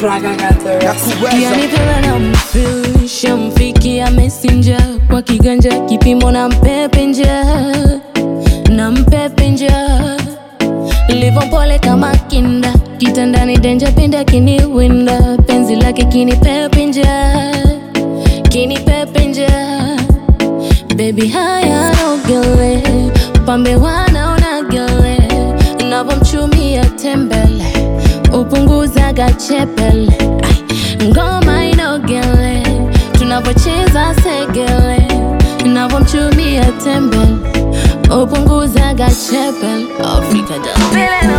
Yani vile namfeel shamfikia messenger kwa kiganja kipimo na mpepenja livo pole kama kinda kitandani denja pinda kiniwinda penzi lake kinipepenja baby haya nogele pambe wanaona gele navomchumia tembele upunguza gachepele ngoma inogele tunavocheza segele navomchumia tembele upunguza gachepele Afrika down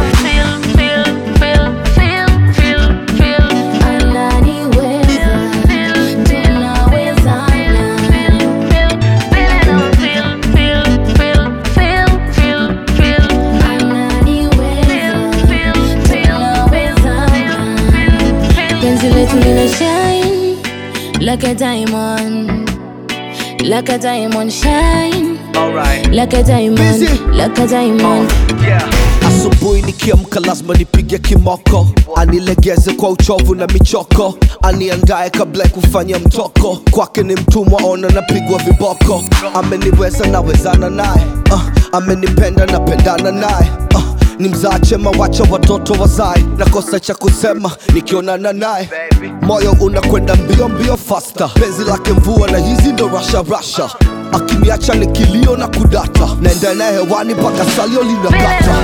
shine like a diamond, like a diamond shine. Alright. Like a diamond, busy. Like a diamond. Yeah. Asubuhi nikiamka lazima nipige kimoko, anilegeze kwa uchovu na michoko, aniandae kabla kufanya mtoko. Kwake ni mtumwa, ona napigwa viboko. Ameniweza nawezana naye, amenipenda napendana naye. Ni mzache mawacha watoto wazai, nakosa cha kusema nikionana naye. Moyo unakwenda mbio mbio faster, penzi lake mvua na hizi ndo rasha. Akiniacha ni kilio na kudata, naenda naye hewani mpaka salio linakata.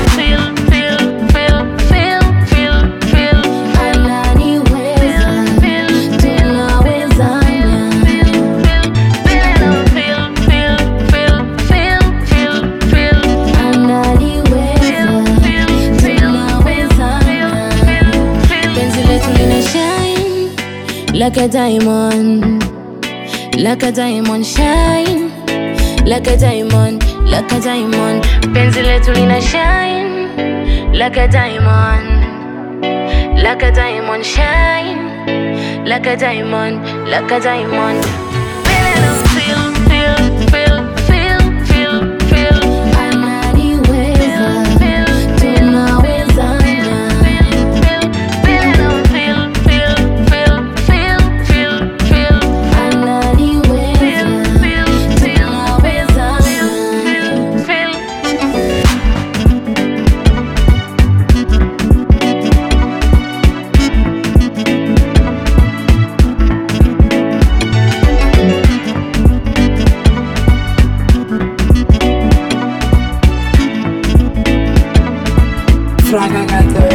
Like a diamond, like a diamond shine. Like a diamond, like a diamond. Penzi letu lina shine. Like a diamond, like a diamond shine. Like a diamond, like a diamond. Fragagato.